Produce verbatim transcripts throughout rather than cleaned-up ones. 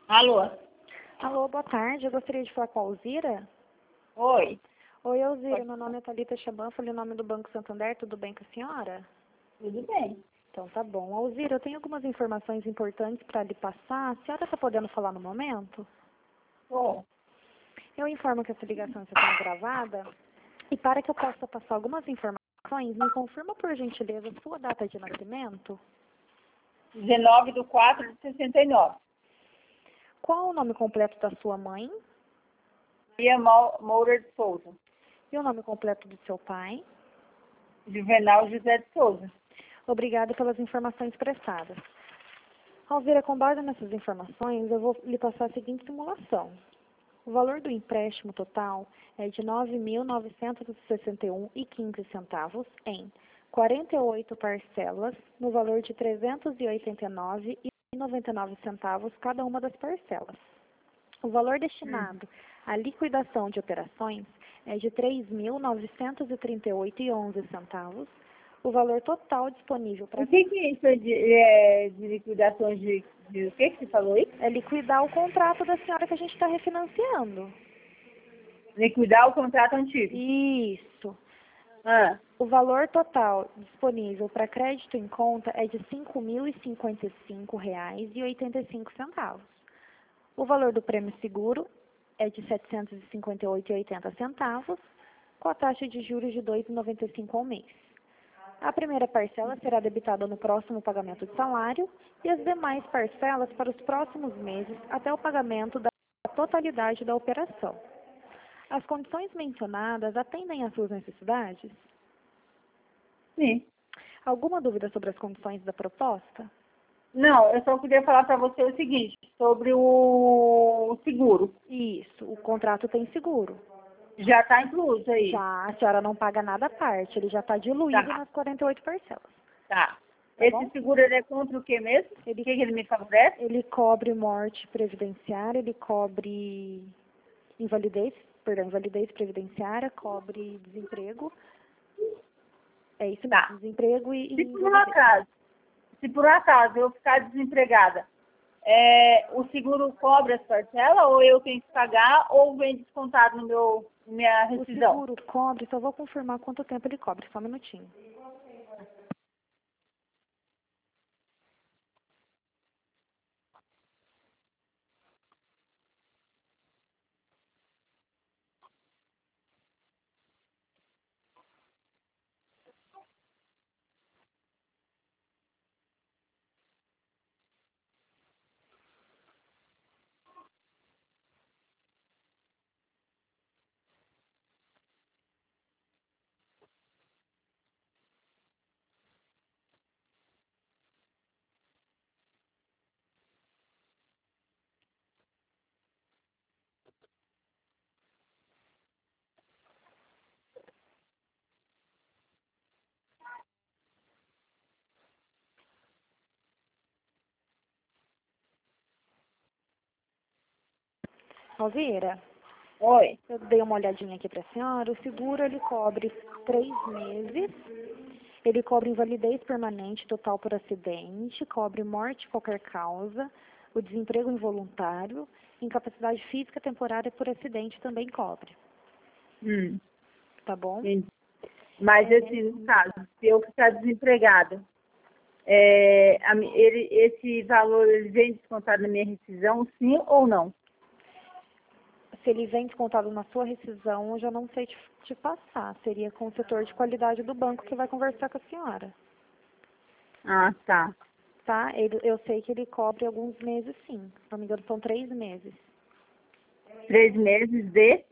Alô? Alô, boa tarde. Eu gostaria de falar com a Alzira. Oi. Oi, Alzira. Pode- Meu nome é Thalita Chaban, falei o nome do Banco Santander. Tudo bem com a senhora? Tudo bem. Então, tá bom. Alzira, eu tenho algumas informações importantes para lhe passar. A senhora está podendo falar no momento? Tô. Eu informo que essa ligação está sendo gravada. E para que eu possa passar algumas informações, me confirma, por gentileza, a sua data de nascimento. dezenove de quatro de sessenta e nove. Qual o nome completo da sua mãe? Maria Mau- Moura de Souza. E o nome completo do seu pai? Juvenal José de Souza. Obrigada pelas informações prestadas. Alzira, com base nessas informações, eu vou lhe passar a seguinte simulação. O valor do empréstimo total é de nove mil novecentos e sessenta e um reais e quinze centavos em quarenta e oito parcelas, no valor de trezentos e oitenta e nove reais e noventa e nove centavos cada uma das parcelas. O valor destinado à liquidação de operações é de três mil novecentos e trinta e oito reais e onze centavos. O valor total disponível para O que que é isso é de, é, de liquidação de, de... O que que você falou aí? é liquidar o contrato da senhora que a gente está refinanciando. Liquidar o contrato antigo. Isso. Ah, O valor total disponível para crédito em conta é de cinco mil e cinquenta e cinco reais e oitenta e cinco centavos. O valor do prêmio seguro é de setecentos e cinquenta e oito reais e oitenta centavos, com a taxa de juros de dois vírgula noventa e cinco ao mês. A primeira parcela será debitada no próximo pagamento de salário e as demais parcelas para os próximos meses até o pagamento da totalidade da operação. As condições mencionadas atendem às suas necessidades? sim. Alguma dúvida sobre as condições da proposta? Não, eu só queria falar para você o seguinte, sobre o seguro. Isso, o contrato tem seguro. Já está incluso aí. Já, a senhora não paga nada à parte, ele já está diluído Tá, nas quarenta e oito parcelas. tá. Tá Esse bom? seguro ele é contra o que mesmo? Ele, O que, que ele me favorece? ele cobre morte previdenciária, ele cobre invalidez, perdão, invalidez previdenciária, cobre desemprego. É isso Tá. mesmo, desemprego e, e Se por um invalidez. acaso, se por um acaso eu ficar desempregada, é, o seguro cobre as parcelas ou eu tenho que pagar ou vem descontado no meu minha O rescisão? seguro cobre, só vou confirmar quanto tempo ele cobre, só um minutinho. Alvira, Oi. eu dei uma olhadinha aqui para a senhora. O seguro ele cobre três meses, ele cobre invalidez permanente total por acidente, cobre morte de qualquer causa, o desemprego involuntário, incapacidade física temporária por acidente também cobre, Hum, tá bom? entendi. Mas É, esse, no caso, se eu ficar desempregada, é, a mi- ele, esse valor ele vem descontado na minha rescisão, sim ou não? se ele vem descontado na sua rescisão, eu já não sei te, te passar. Seria com o setor de qualidade do banco que vai conversar com a senhora, Ah, tá. tá? Ele, eu sei que ele cobre alguns meses, sim. Se não me engano, são três meses. Três meses de,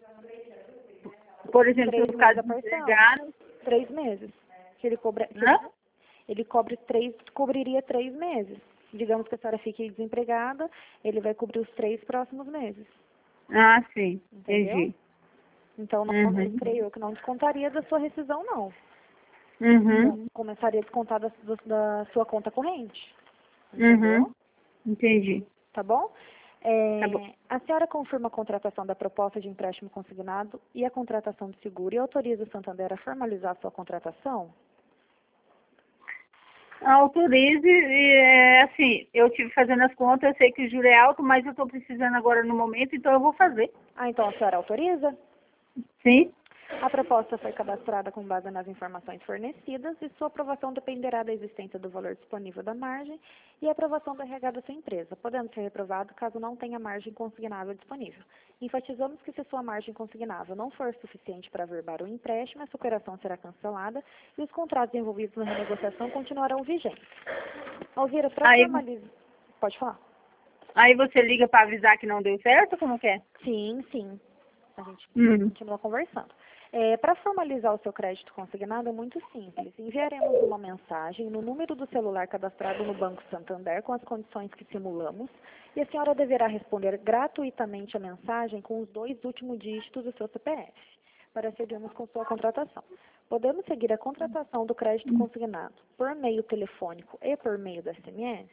por exemplo, se eu Três ficar meses da parcela. desempregada, Três meses. Que ele cobra, que ele, hã? ele cobre três, cobriria três meses. Digamos que a senhora fique desempregada, ele vai cobrir os três próximos meses. Ah, sim, Entendeu? entendi. Então, não, eu Uhum. creio que não descontaria da sua rescisão, não. Uhum. Começaria a descontar da, do- da sua conta corrente. Entendeu? Uhum. Entendi. Tá bom? Tá bom. É, a senhora confirma a contratação da proposta de empréstimo consignado e a contratação de seguro e autoriza o Santander a formalizar a sua contratação? Autorize, e é, assim, eu tive fazendo as contas, eu sei que o juro é alto, mas eu estou precisando agora no momento, então eu vou fazer. Ah, então a senhora autoriza? Sim? A proposta foi cadastrada com base nas informações fornecidas e sua aprovação dependerá da existência do valor disponível da margem e a aprovação do R H da sua empresa, podendo ser reprovado caso não tenha margem consignável disponível. Enfatizamos que se sua margem consignável não for suficiente para averbar o empréstimo, essa operação será cancelada e os contratos envolvidos na renegociação continuarão vigentes. Alvira, para Aí, formalizar... Pode falar? aí você liga para avisar que não deu certo, como que é? Sim, sim. A gente Hum. continua conversando. É, para formalizar o seu crédito consignado é muito simples. Enviaremos uma mensagem no número do celular cadastrado no Banco Santander com as condições que simulamos e a senhora deverá responder gratuitamente a mensagem com os dois últimos dígitos do seu C P F para seguirmos com sua contratação. Podemos seguir a contratação do crédito consignado por meio telefônico e por meio do S M S?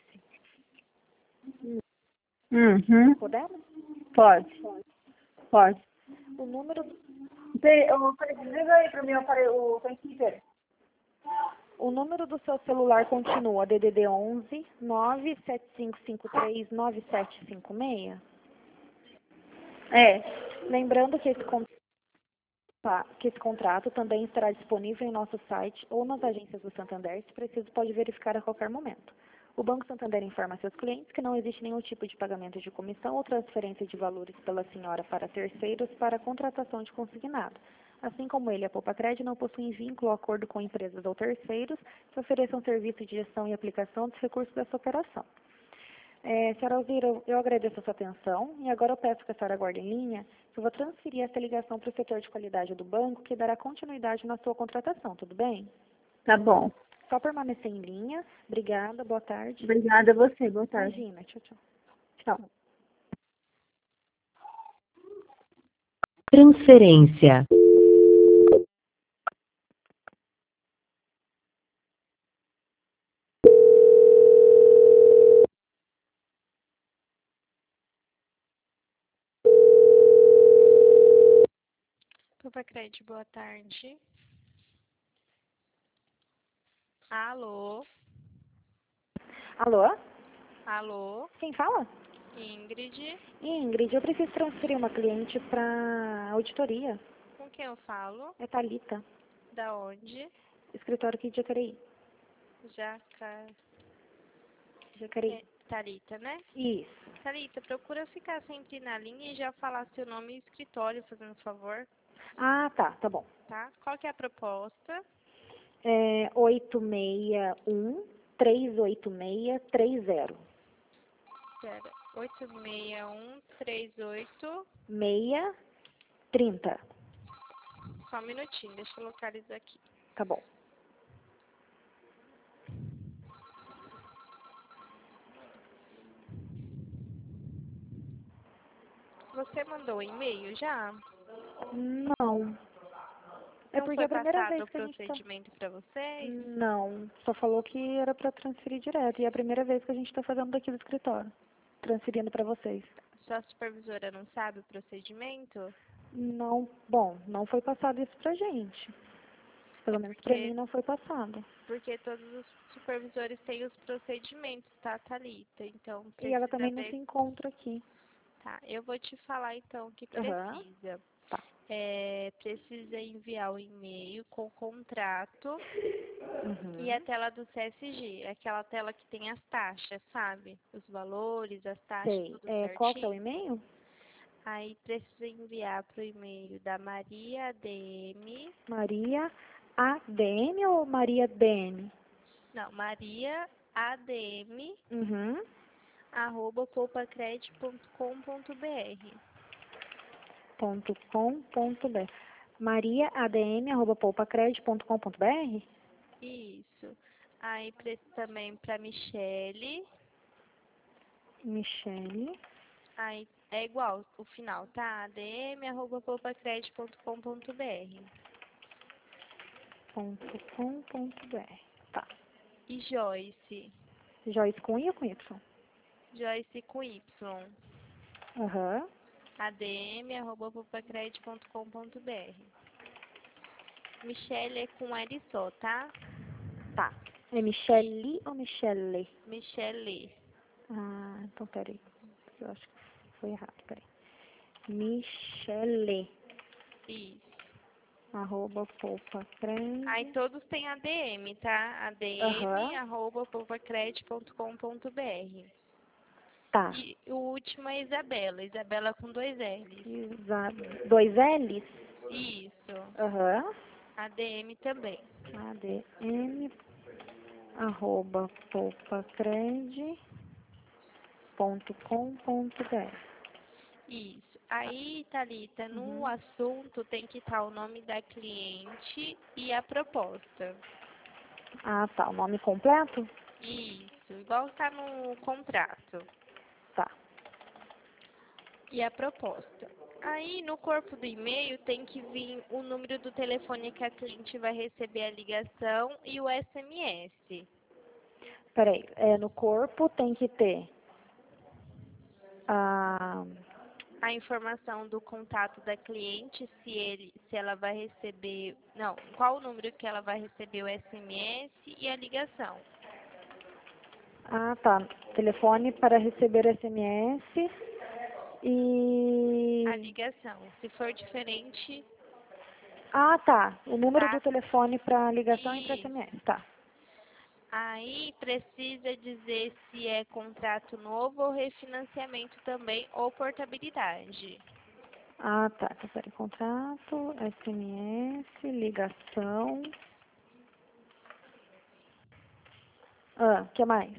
Uhum. Podemos? Pode, pode. O número Tem, eu falei, diga aí para mim, eu falei, o Timekeeper. O número do seu celular continua D D D onze nove sete cinco cinco três nove sete cinco seis? É, Lembrando que esse, con- tá, que esse contrato também estará disponível em nosso site ou nas agências do Santander, se preciso pode verificar a qualquer momento. O Banco Santander informa seus clientes que não existe nenhum tipo de pagamento de comissão ou transferência de valores pela senhora para terceiros para a contratação de consignado. Assim como ele, a Poupa Cred não possuem vínculo ou acordo com empresas ou terceiros que ofereçam serviço de gestão e aplicação dos recursos dessa operação. É, senhora Alzira, eu eu agradeço a sua atenção e agora eu peço que a senhora aguarde em linha, que eu vou transferir essa ligação para o setor de qualidade do banco, que dará continuidade na sua contratação, tudo bem? tá bom. Só permanecer em linha. Obrigada, boa tarde. Obrigada a você, boa tarde. Imagina, tchau, tchau. Tchau. Transferência. Poupa Cred, boa tarde. Alô? Alô? Alô? Quem fala? Ingrid? Ingrid, eu preciso transferir uma cliente para auditoria. Com quem eu falo? É Thalita, Da onde? escritório aqui de Jacareí. Jaca... Jacareí. É, Thalita, né? Isso. Thalita, procura ficar sempre na linha e já falar seu nome e escritório, fazendo favor, Ah, tá, tá bom. tá? Qual que é a proposta? É oito seis um, três oito seis, três zero. Pera, oito seis um três oito... seis, trinta. Só um minutinho, deixa eu localizar aqui. Tá bom. Você mandou um e-mail já? Não. É Não porque é foi a primeira passado vez o que a gente tá... procedimento para vocês? Não. Só falou que era para transferir direto. E é a primeira vez que a gente tá fazendo daqui do escritório. Transferindo para vocês. Sua supervisora não sabe o procedimento? Não. Bom, não foi passado isso pra gente. Pelo É menos pra porque, mim não foi passado. porque todos os supervisores têm os procedimentos, tá, Thalita? Então, E ela precisa também não ver... se encontra aqui. Tá, eu vou te falar, então, o que Aham. precisa. Tá. É, precisa enviar o e-mail com o contrato e a Uhum. tela do C S G. Aquela tela que tem as taxas, sabe? Os valores, as taxas, Sei. tudo É, qual que é o certinho. e-mail? Aí precisa enviar para o e-mail da Maria D M. Maria A D M ou Maria D M? Não, Maria A D M Uhum. arroba poupacred ponto com ponto br. Ponto com ponto br. Maria A D M arroba poupacred ponto com ponto br? Isso. Aí precisa também para Michele. Michele. Aí é igual o final, tá? adm arroba poupacred ponto com ponto br. Ponto com ponto br. Tá. E Joyce. Joyce com I ou com Y? Joyce com Y. Aham. adm arroba poupacred ponto com ponto br. Michele é com L só, tá? Tá. É Michele ou Michele? Michele. Ah, então peraí. Eu acho que foi errado, peraí. Michele, Isso. arroba poupacred. Aí todos têm A D M, tá? A D M, Aham. arroba poupacred ponto com ponto br. Tá. E o último é Isabela. Isabela com dois L's. Isa... Dois L's? Isso. Aham. A D M também. A D M, arroba poupacred ponto com ponto br. Isso. Aí, Thalita, no Uhum. assunto tem que estar o nome da cliente e a proposta. Ah, tá. O nome completo? Isso. Igual está no contrato. Tá. E a proposta. Aí, no corpo do e-mail, tem que vir o número do telefone que a cliente vai receber a ligação e o S M S. Peraí. É, no corpo tem que ter a... A informação do contato da cliente, se ele, se ela vai receber, não, qual o número que ela vai receber o S M S e a ligação. Ah, tá. Telefone para receber S M S e... A ligação. Se for diferente, Ah, tá. O número tá? do telefone para ligação e para E S M S. Tá. aí precisa dizer se é contrato novo ou refinanciamento também, ou portabilidade. Ah, tá. Então, peraí. Contrato, S M S, ligação. Ah, o que mais?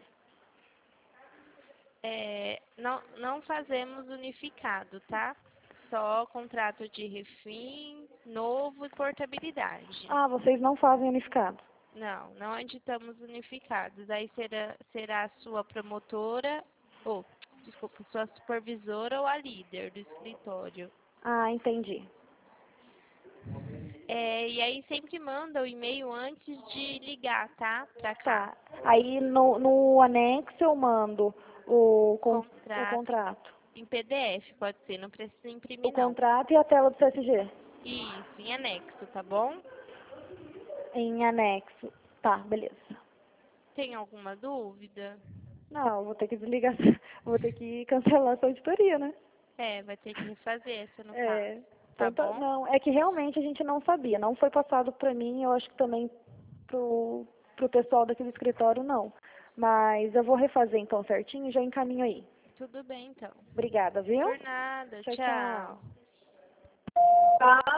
É, não, não fazemos unificado, tá? Só contrato de refim, novo e portabilidade. Ah, vocês não fazem unificado. Não, não editamos unificados. Aí será, será a sua promotora, ou, desculpa, sua supervisora ou a líder do escritório. Ah, entendi. É, e aí sempre manda o e-mail antes de ligar, tá? Pra cá. Tá. Aí no, no anexo eu mando o, con o Contrato contrato. em P D F, pode ser, não precisa O imprimir não. contrato e a tela do C S G. Isso, em anexo, tá bom? Em anexo. Tá, beleza. Tem alguma dúvida? Não, eu vou ter que desligar, vou ter que cancelar essa auditoria, né? É, vai ter que refazer essa no caso, É, tá então tá, bom? não, é que realmente a gente não sabia, não foi passado para mim, eu acho que também pro, pro pessoal daqui do escritório não. Mas eu vou refazer então certinho e já encaminho aí. Tudo bem então. Obrigada, viu? Por nada, Tchau, tchau. tchau.